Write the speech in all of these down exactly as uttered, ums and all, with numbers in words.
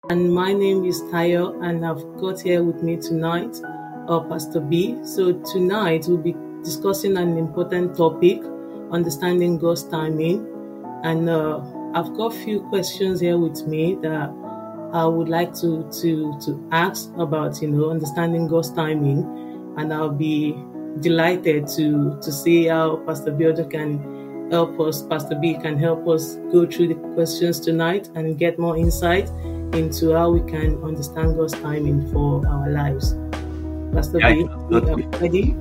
And my name is Tayo, and I've got here with me tonight uh, Pastor B. So tonight we'll be discussing an important topic, understanding God's timing. And uh, I've got a few questions here with me that I would like to to to ask about, you know, understanding God's timing, and I'll be delighted to to see how Pastor Biodo can help us. Pastor B can help us go through the questions tonight and get more insight into how we can understand God's timing for our lives. Pastor Yeah, B, we are ready.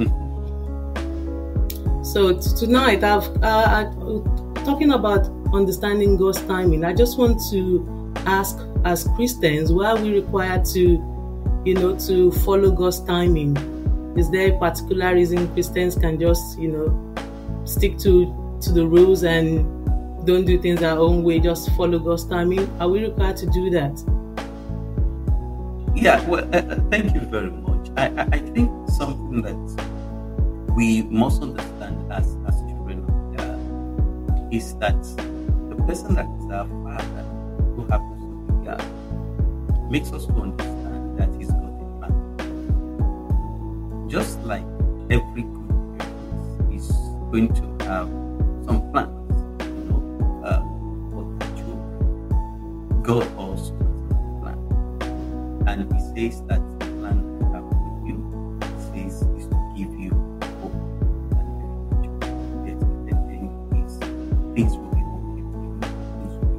So t- tonight, I've uh, I- talking about understanding God's timing. I just want to ask, as Christians, why are we required to, you know, to follow God's timing? Is there a particular reason Christians can just, you know, stick to to the rules and don't do things our own way, just follow God's timing? Are we required to do that? Yeah, well, uh, uh, thank you very much. I, I, I think something that we must understand as, as children of God is that the person that is our Father, who happens to be God, makes us to understand that He's got a plan. Just like every good parent is going to have some plans, you know, uh, for the children, God also has a plan. And He says that the plan I have with you, He says, is to give you hope and future. Yes, the thing is, things will be okay for you, things will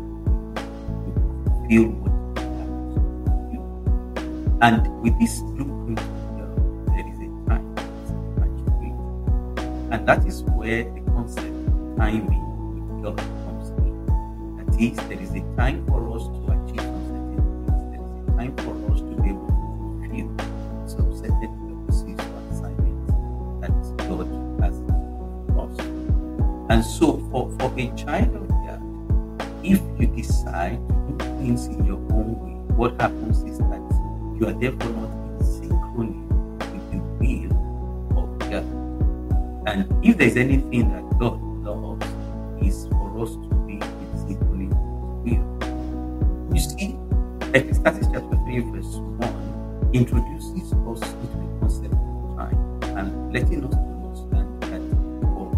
be okay. You will feel what happens to you. And with this blueprint, uh, there is a time that's attached to it. And that is where the concept of timing with God comes in. That is, there is a time for us to achieve some certain things. There is a time for us to be able to fulfill some certain purposes or assignments that God has for us. And so, for, for a child of God, if you decide to do things in your own way, what happens is that you are therefore not in synchrony with the will of God. And if there's anything that God loves, is for us to be in synchrony with His will. You see, Ecclesiastes chapter three, verse one introduces us into the concept of time and letting us to understand that for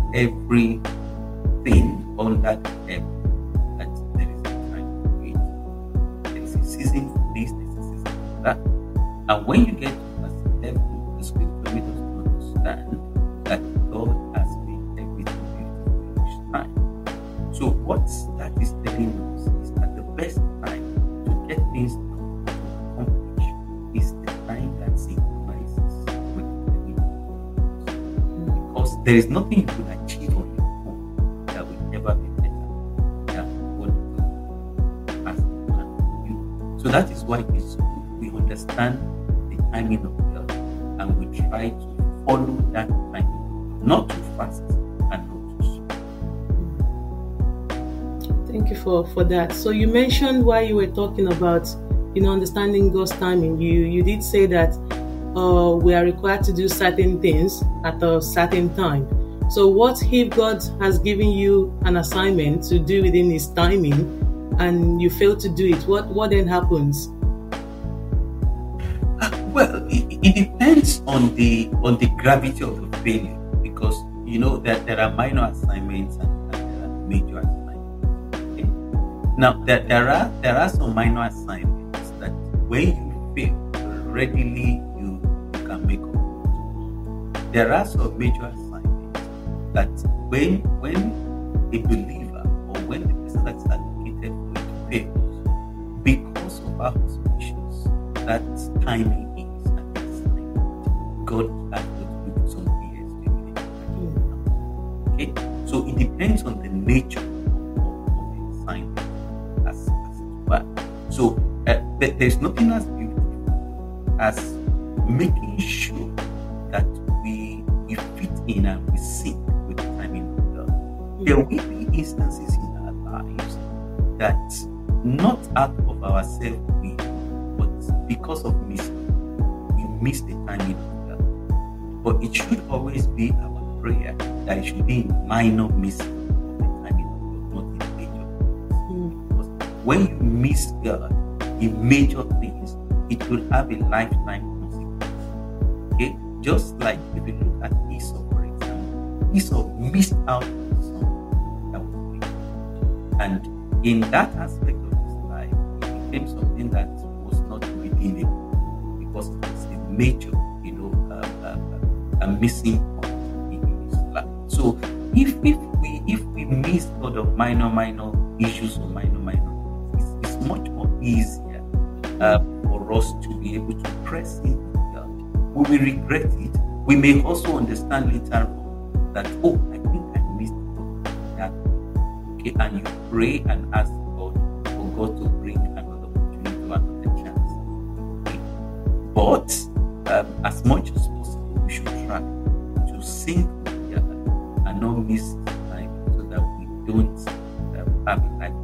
everything under the heaven, that there is a time for it. There is a season for this, there is a season for that. And when you get to verse eleven, the scripture makes us to understand that God has made everything beautiful in His time. So what that is telling us is that the best time to get things done, to accomplish, is the time that synchronizes with the will of God. Because there is nothing you could achieve on your own that will never be better than what God has planned for you. So that is why it is good we understand the timing of God and we try to follow that timing, not too fast and not too slow. Thank you for, for that. So you mentioned while you were talking about, you know, understanding God's timing, you you did say that uh, we are required to do certain things at a certain time. So what if God has given you an assignment to do within His timing and you fail to do it? What what then happens? Well, it, it depends on the on the gravity of the failure, because you know that there are minor assignments and, and there are major assignments. Okay? Now there, there are there are some minor assignments that when you fail, readily you, you can make up. There are some major assignments that when when a believer or when the person that's allocated for it fails because of our suspicions, that timing is an assignment. God has got to do something else to it. Okay, so it depends on the nature of, of, of the assignment as, as it were. So uh, there, there's nothing as beautiful as making sure that we, we fit in and we sync with the timing of God. There will be instances in our lives that not out of our self-will, but because of mistake, we miss the timing of God. But it should always be our prayer that it should be in minor missing of the timing of God, not in major. Mm. Because when you miss God in major things, it will have a lifetime consequence. Okay, just like if you look at Esau, for example, Esau missed out on something that was big, and in that aspect of his life, it became something that was not redeemable because it was a major, you know, uh, uh, a missing point in his life. So if if we if we miss sort of minor minor issues or minor minor, it's, it's much more easier uh, for us to be able to press into God. When we regret it, we may also understand later on that, oh, I think I missed that. Okay, and you pray and ask God for God to bring another opportunity to another chance. Okay. But um, as much as possible, we should try to sync together and not miss time so that we don't um, have a lifetime.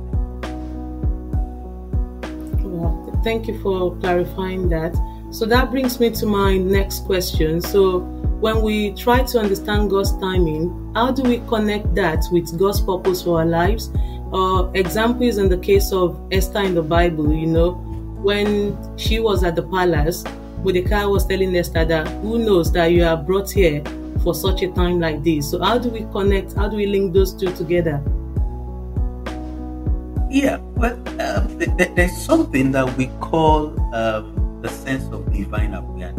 Well, thank you for clarifying that. So that brings me to my next question. So when we try to understand God's timing, how do we connect that with God's purpose for our lives? Uh, examples in the case of Esther in the Bible, you know, when she was at the palace, Mordecai was telling Esther that who knows that you are brought here for such a time like this. So how do we connect? How do we link those two together? Yeah, well, um, th- th- there's something that we call um, the sense of divine awareness.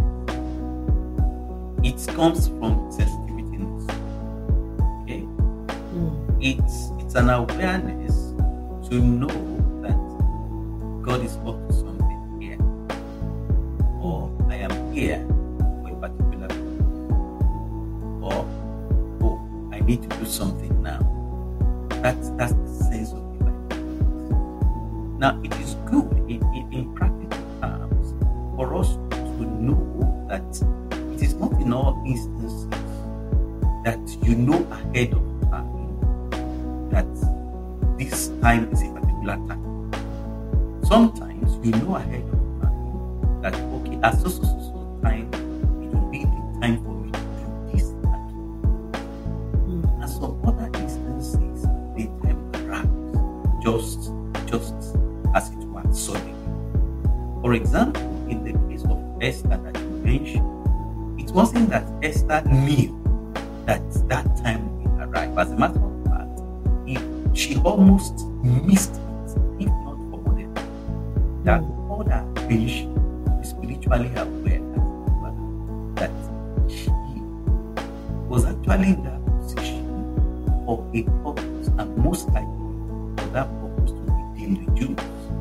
It comes from sensitivity. Okay, mm. it's it's an awareness to know that God is up to something here, or I am here for a particular reason, or oh, I need to do something now. That's that's the sense of divine awareness. Now, it is good in, in, in practical terms for us to know that it is not in all instances that you know ahead of time that this time is a particular time. Sometimes you know ahead of time that, okay, at so so so so time, it will be the time for me to do this and that. Mm. And some other instances, the time arrives just, just as it were suddenly. For example, in the case of Esther that you mentioned, it wasn't that Esther knew that that time would arrive. As a matter of fact, if she almost missed it, if not for other things, that other patient is spiritually aware that she was actually in that position of a purpose, and most likely for that purpose to redeem the Jews.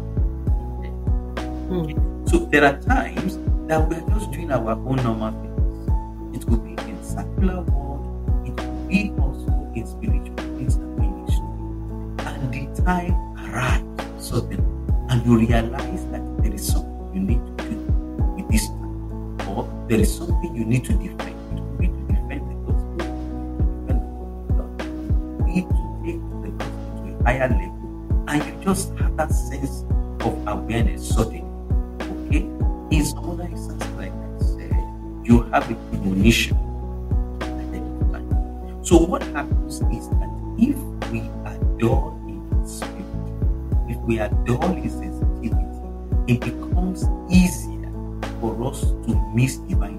Mm. So there are times that we are just doing our own normal things. It could be in secular world, it could be also in spiritual things and ministry. And the time arrives suddenly, and you realize that there is something you need to do with this time, or there is something you need to defend. It could be to defend the gospel, to defend the word of God. You need to take the gospel to a higher level, and you just have that sense of awareness suddenly. Okay? In some other instances, like I said, you have a premonition ahead of time. So what happens is that if we are dull in spirit, if we are dull in sensitivity, it becomes easier for us to miss divine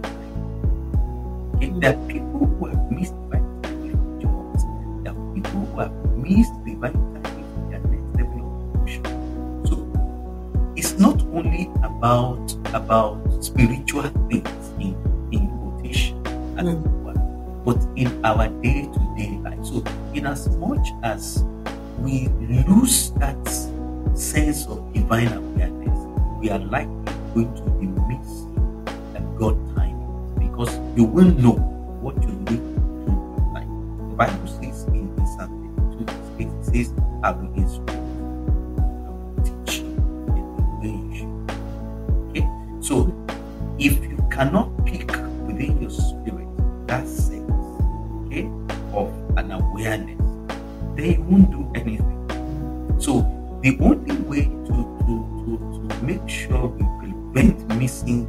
time. Okay? There are people who have missed divine time in jobs. There are people who have missed divine time in their next level of promotion. So it's not only about about spiritual things in, in quotation, as mm. it were, but in our day-to-day life. So in as much as we lose that sense of divine awareness, we are likely going to be missing that God time, because you will know what you need to do in life. The Bible says in Psalm thirty-two, it says, I will instruct you, I will teach you in the way you should. Okay? So if you cannot pick within your spirit that sense, okay, of an awareness, then you won't do anything. So the only way to, to, to, to make sure we prevent missing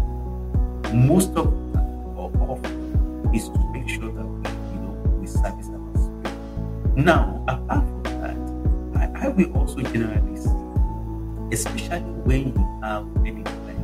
God most of the time or often is to make sure that we, you know, we service our spirit. Now, apart from that, I, I will also generally say especially when you have any plan.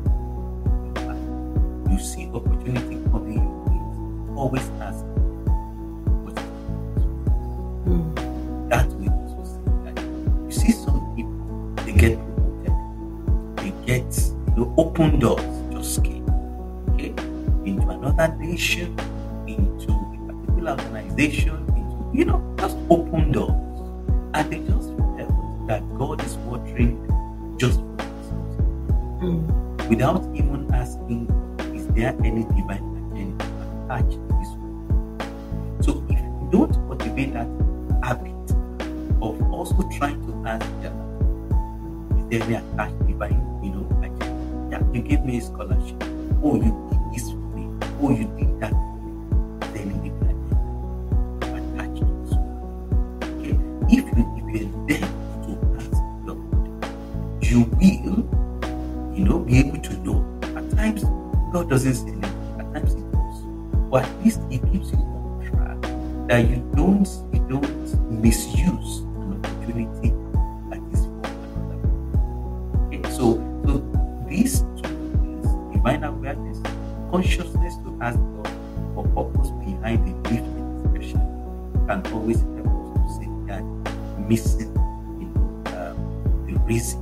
You see opportunity coming your way. Always ask what is Mm. that way also say that you see some people, they get promoted, they get, you know, open doors just came, okay, into another nation, into a particular organization, into, you know, just open doors, and they just felt that God is watering just for themselves, Mm. without even asking, is there any divine agenda attached to this one? So if you don't cultivate that habit of also trying to ask them, is there any attached divine, you know, agenda? Yeah, you gave me a scholarship. Oh, you did this for me. Oh, you did that for me. Is there any divine agenda attached to this one? Okay. If you if you endeavor to ask God, you will, you know, be able to know. At times, God doesn't say anything. At times, He does. But at least He keeps you on track. That you don't, you don't misuse an opportunity that is for another. Okay, so, so these two things, divine awareness, consciousness to ask God for purpose behind the lifting expression, can always help us to say that missing, you know, um, the reason.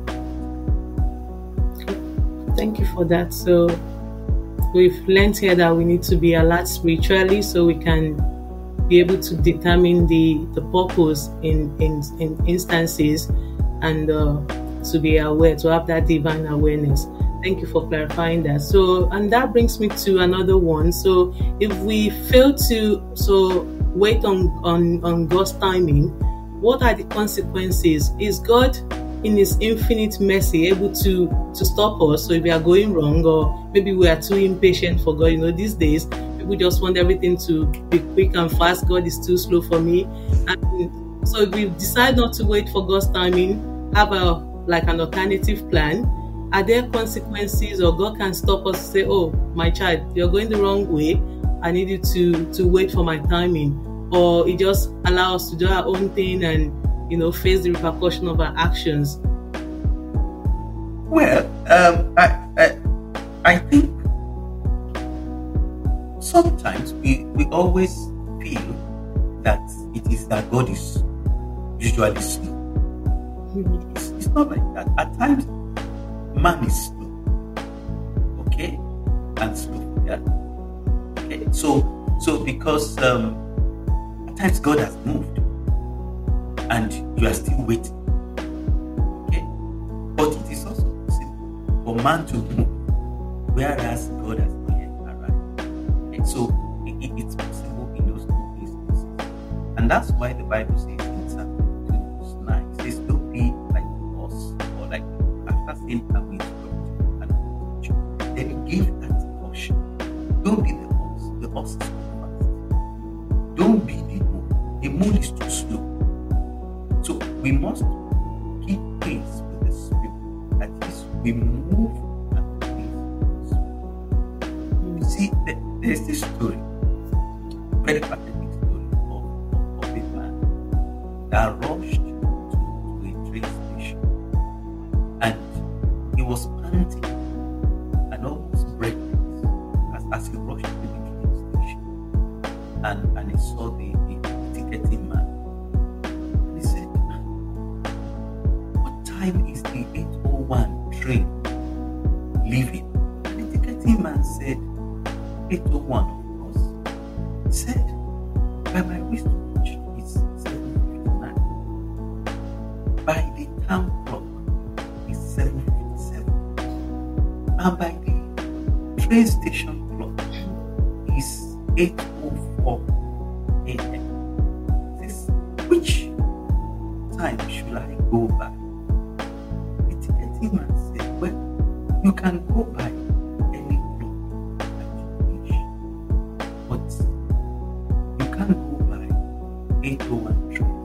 Thank you for that. So we've learned here that we need to be alert spiritually so we can be able to determine the, the purpose in, in, in instances and uh, to be aware, to have that divine awareness. Thank you for clarifying that. So, and that brings me to another one. So if we fail to so wait on, on, on God's timing, what are the consequences? Is God in His infinite mercy able to to stop us? So if we are going wrong, or maybe we are too impatient for God, you know, these days people just want everything to be quick and fast. God is too slow for me. And so if we decide not to wait for God's timing, have a like an alternative plan, are there consequences, or God can stop us and say, oh, my child, you're going the wrong way, I need you to to wait for my timing? Or He just allows us to do our own thing and, you know, face the repercussion of our actions? Well, um, I, I, I think sometimes we, we always feel that it is that God is usually slow. It's, it's not like that. At times, man is slow, okay, and slow. Yeah, okay. So, so because um, at times God has moved, and you are still waiting. Okay? But it is also possible for man to move, whereas God has not yet arrived. Okay? So it, it, it's possible in those two instances. And that's why the Bible says in Psalm fifty-two, verse nine, it says, don't be like us, or like after sin and we instruct and teach. Then He gave that caution. Don't be the us. The us is too fast. Don't be the moon. The moon is too slow. So we must keep pace with the Spirit. That is, we move at the pace of the Spirit. You see, there, there's this story, very pathetic story of, of, of a man that rushed to, to a train station, and he was panting and almost breathless as, as he rushed to the train station, and, and he saw the, the, the ticketing man. Time is the eight oh one train leaving? And the ticketing man said, eight oh one, of course. He said, by my wristwatch, it's seven fifty-nine. By the town clock, it's seven fifty-seven. And by the train station clock, it's eight oh four a.m. Says, which time should I go by? Man said, well, you can go by any clock that you wish, but you can't go by eight oh one train.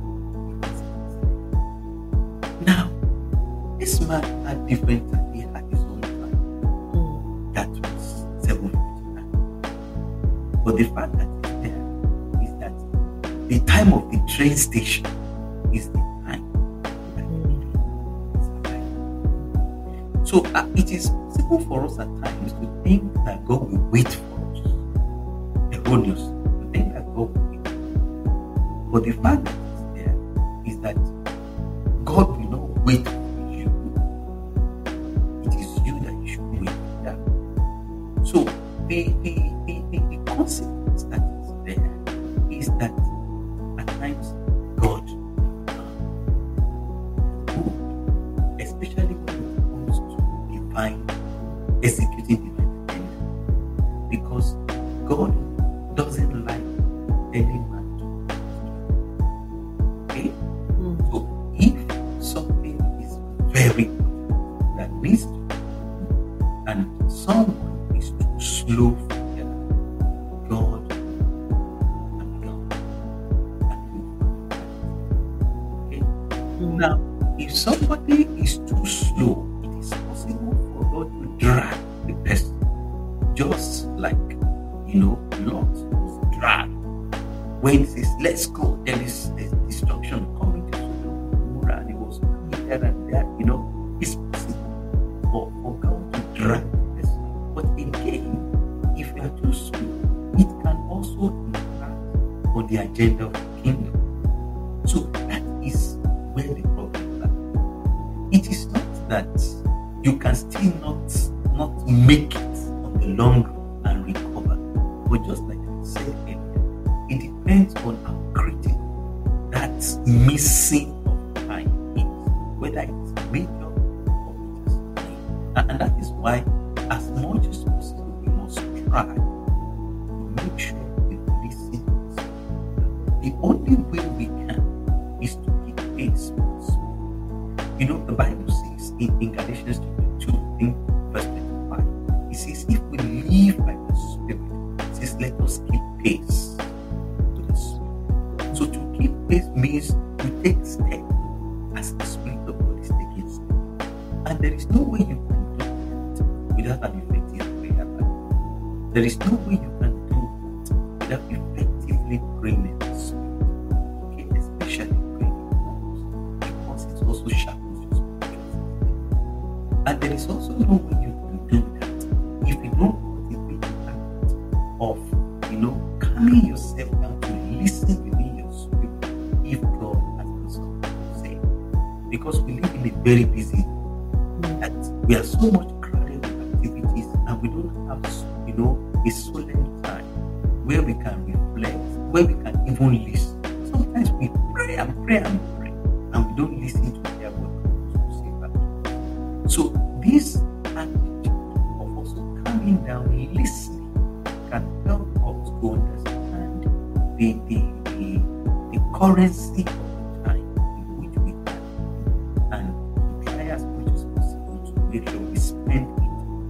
Now, this man had different time. He had his own time. Mm. That was seven fifty-nine. But the fact that it's there is that the time of the train station is the time that mm. So uh, it is possible for us at times to think that God will wait for us. Erroneous. To think that God will wait. But the fact that is there is that God will not wait for you. It is you that you should wait for that. So the the, the, the, the consequence that is there is that at times God, especially when it comes to divine executing divine agenda, because God doesn't like any man to. Okay? Mm. So if something is very good that needs to be, and someone is too slow for them, God and God and you. Okay? Mm. Now, if somebody is too slow, it is possible for God to drag the person, just like, you know, Lot was dragged. When he says, let's go, there is there's destruction coming to Sodom and Gomorrah, and he was here and there, you know, it's possible for, for God to drag the person. But again, if we are too slow, it can also impact on the agenda of the kingdom. So that is where the problem lies. It is not that you can still not not make it on the long run and recover, but just like I said earlier, it depends on how critical that missing of time is, whether it's major or it is minor. And, and that is why, as much as possible, we must try to make sure we listen to this. The only way we can is to keep pace with the Spirit. You know, the Bible says in, in Galatians chapter two, I think verse twenty-five, it says, if we live by the Spirit, it says, let us keep pace to the Spirit. So to keep pace means to take steps as the Spirit of God is taking steps. And there is no way you can do that without an effective prayer life. There is no way you can do that without effectively praying in the Spirit. Okay, especially praying in tongues, because it also sharpens your spiritual. And there is also no way you can do that if you don't cultivate the habit of, you know, calming yourself down to listen within your spirit if God has done something to say. Because we live in a very busy world, that we are so much crowded with activities, and we don't have, you know, a solemn time where we can reflect, where we can even listen. Sometimes we pray and pray and pray, and we don't listen to hear what God wants to say back to us. So this attitude of also calming down, listening, can help us to understand the the, the, the currency of the time in which we can, and to try as much as possible to make sure we spend it.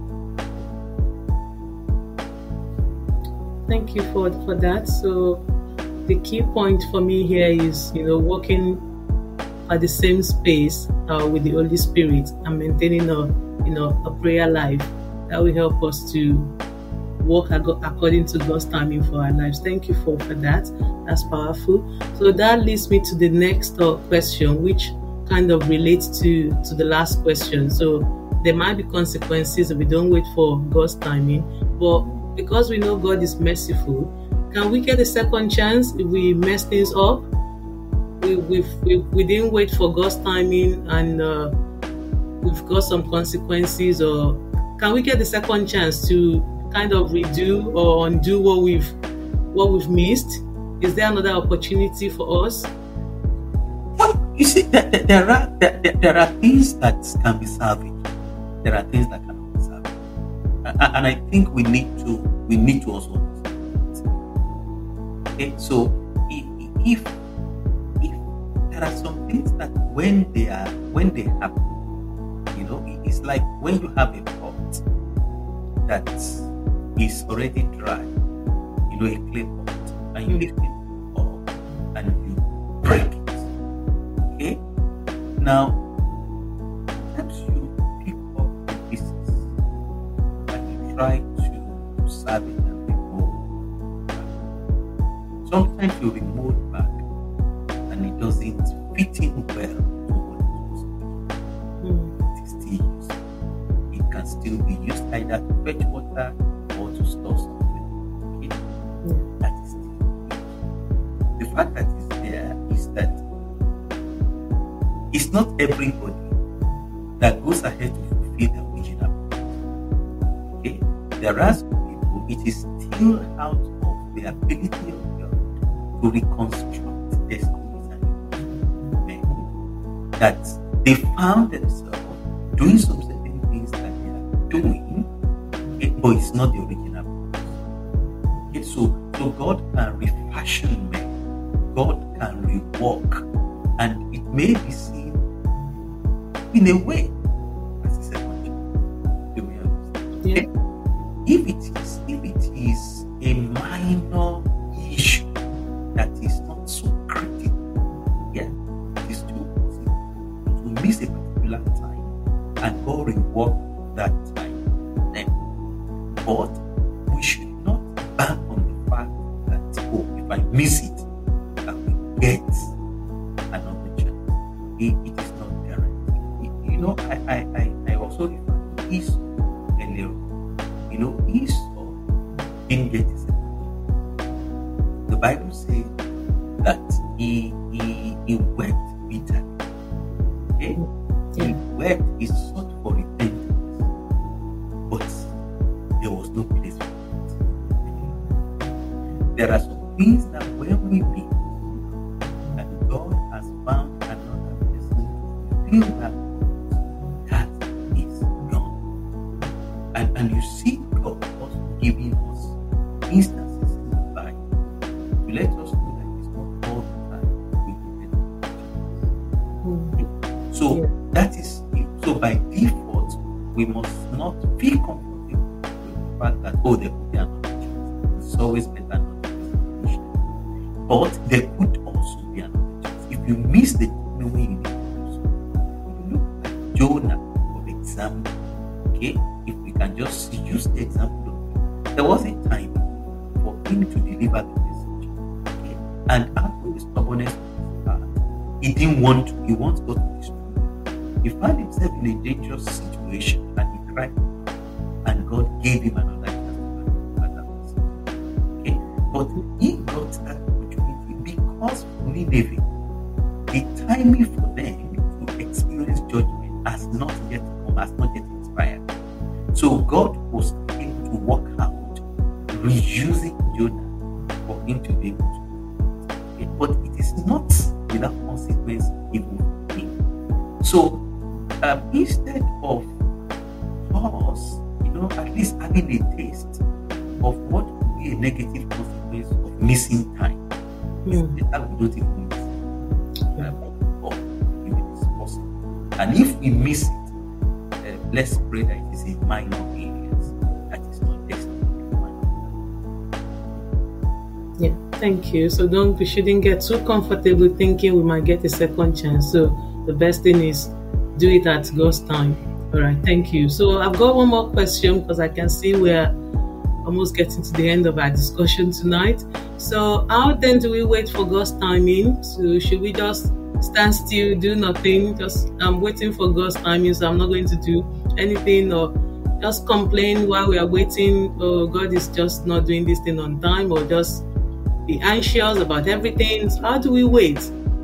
Thank you for for that. So the key point for me here is, you know, working at the same space uh, with the Holy Spirit and maintaining a, you know, a prayer life that will help us to walk ag- according to God's timing for our lives. Thank you for, for that. That's powerful. So that leads me to the next uh, question, which kind of relates to, to the last question. So there might be consequences if we don't wait for God's timing, but because we know God is merciful, can we get a second chance if we mess things up? We we've, we, we didn't wait for God's timing, and uh, we've got some consequences, or can we get the second chance to kind of redo or undo what we've what we've missed? Is there another opportunity for us? Well, you see, there, there, there are there, there, there are things that can be salvaged. There are things that cannot be salvaged, and, and I think we need to we need to also understand that. Okay, so if, if if there are some things that when they are when they happen, you know, it's like when you have a pot that is already dry, you know, a clay pot, and you lift it up and you break it. Okay? Now, sometimes you pick up the pieces and you try to, to serve it and remold back. Sometimes you remold back and it doesn't fit in well to what it was. Mm. It is still used. something will be used either to fetch water or to store something. Okay? That is still used. The fact that is there is that it's not everybody that goes ahead to fulfill the original purpose. Okay? There are some people, it is still out of the ability of God to reconstruct destinies and men that they found themselves doing some certain things that they are doing, okay, but it's not the original purpose. Okay? So, so God can refashion men, God can rework, and it may be seen in a way as a second chance. Do we understand? Yeah. Okay? If it is, if it is a minor issue that is not so critical, yeah, it is too possible to miss a particular time and go rework that time. Then, but we should not bank on the fact that, oh, if I miss it, I will get another chance. It, it is not guaranteed. It- you know, I, I, I, I also refer to Esau earlier. You know, Esau didn't get his second chance. The Bible says that he he he wept bitterly. Okay? He Yeah. wept, he sought for repentance, but there was no place for it. There are some things that when we meet, that God has found another person to fill that void, that is gone. And, and you see God also giving us instances in the Bible to let us know that it's not all the time we can get a chance. So Yeah. that is it. So by default, we must not feel comfortable with the fact that, oh, there could be another chance. It's always better not to miss the mission. But there could also be another chance. If you miss the the way you need to do so, if you look at Jonah, for example, okay, if we can just use the example of Jonah, there was a time for him to deliver the message, okay, and out of the stubbornness of his heart, he didn't want to, he wants God to destroy him. He found himself in a dangerous situation and he cried, and God gave him another chance to deliver that message. Okay, but he got that opportunity because for Nineveh, the timing for them to experience judgment has not yet come, has not yet expired. So God was able to work out, reusing Jonah for him to be able to. Okay, but it is not without consequence even for him. So um, instead of us, you know, at least having a taste of what could be a negative consequence of missing time, Mm. it's better we don't even miss it. Um, or if it is possible. And if we miss it, uh, let's pray that it is a minor areas that is not destined to be. Yeah, thank you. So don't we shouldn't get too comfortable thinking we might get a second chance. So the best thing is do it at God's time. All right, thank you. So I've got one more question because I can see we're almost getting to the end of our discussion tonight. So how then do we wait for God's timing? So should we just stand still, do nothing, just I'm waiting for God's timing, so I'm not going to do anything, or just complain while we are waiting, oh, God is just not doing this thing on time, or just be anxious about everything? So how do we wait?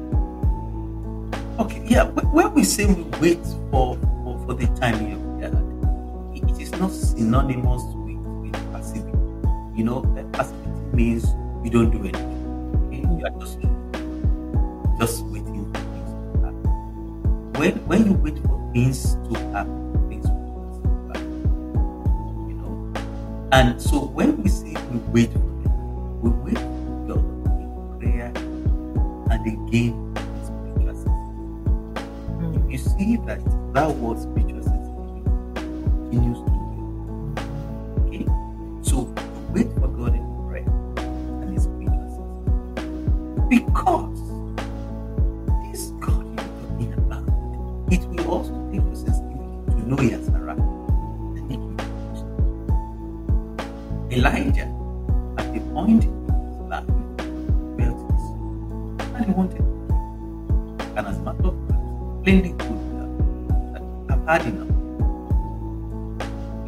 Okay, yeah, wh- when we say we wait for, for, for the timing of God, it, it is not synonymous with, with passivity. You know, uh, passivity means you don't do anything. Okay? You are just, just waiting for things to happen. When, when you wait for things to happen, things will happen. You know? And so when we say we wait for them, we wait for God in prayer and again in spiritual sensitivity. You see that that word spiritual sensitivity continues to grow. Okay? So we wait for God in prayer and in spiritual sensitivity. Because this God you're talking about, it will also take your sensitivity to know He has arrived and make you understand. Elijah, at the point in his life, felt this and he wanted to kill. And as a matter of fact, plainly told God that I've had enough.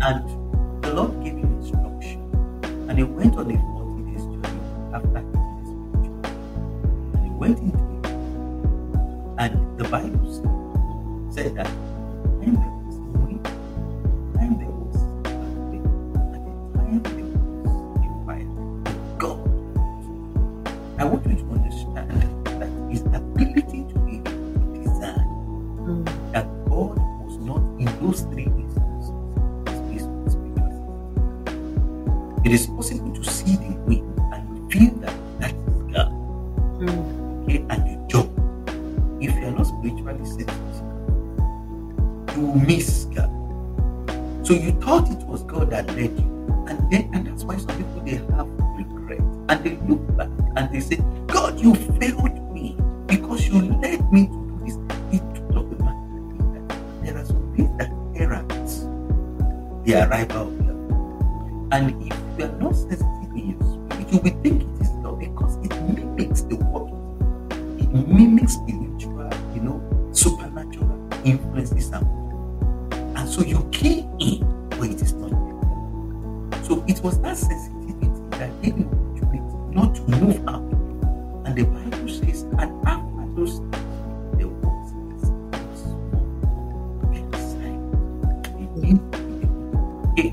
And the Lord gave him instruction. And he went on a forty days journey after hitting his spiritual. And he went into it. And the Bible said, said that time there was wind, time there was earthquake, and the time there was a fire. But God, I want you to understand that his ability to be able to discern Mm. that God was not in those three instances is based on spiritual sensitivity. It is possible to see the wind and feel that that is God. Mm. Okay, and you jump. If you are not spiritually sensitive, you will miss God. So you thought it was God that led you, and then and that's why some people they have regret and they look back and they say, God, you failed me because you led me to do this. It took up the man that there are some things that errors the arrival of love. And if you are not sensitive in your spirit, you will think it is love because it mimics the work. It mimics spiritual, you know, supernatural influences and and so you key in, but it is not there. So it was that sensitivity that gave you opportunity not to move out. And the Bible says, and after those things, there was a small inside. It did it.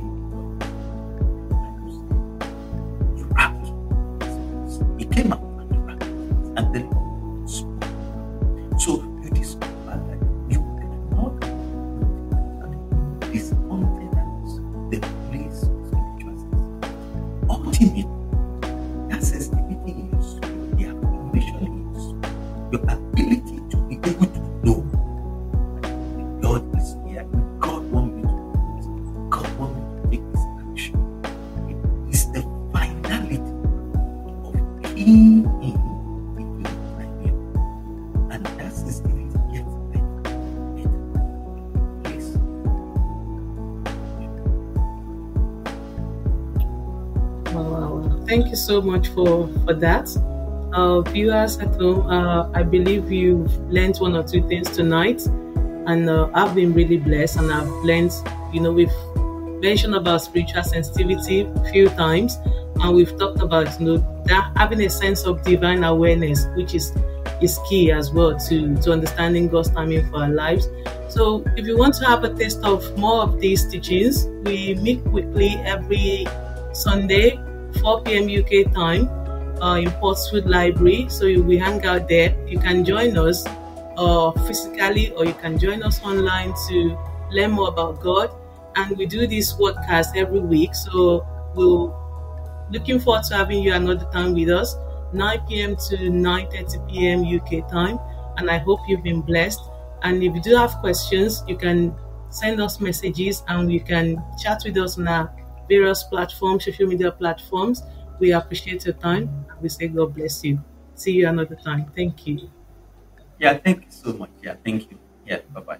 He wrapped. He came out and he wrapped. And then God spoke. So you discover that you cannot discountenance the place of spiritual sensitivity. Ultimately, that sensitivity in your spirit, the affirmation in your spirit, your ability to be able to know that God is here, God wants me to do this, God wants me to take this action. It is the finality of keying in between time and and that sensitivity gets better, better. Please. Wow, wow, wow. Thank you so much for, for that. Uh, viewers at home, uh, I believe you've learned one or two things tonight, and uh, I've been really blessed, and I've learned, you know, we've mentioned about spiritual sensitivity a few times, and we've talked about, you know, that having a sense of divine awareness, which is is key as well to, to understanding God's timing for our lives. So if you want to have a taste of more of these teachings, we meet weekly every Sunday, four p.m. U K time, uh, in Portswood Library. So you will hang out there. You can join us uh, physically, or you can join us online to learn more about God. And we do this podcast every week. So we'll looking forward to having you another time with us, nine p.m. to nine thirty p.m. U K time. And I hope you've been blessed. And if you do have questions, you can send us messages and you can chat with us on our various platforms, social media platforms. We appreciate your time. We say God bless you. See you another time. Thank you. Yeah, thank you so much. Yeah, thank you. Yeah, bye bye.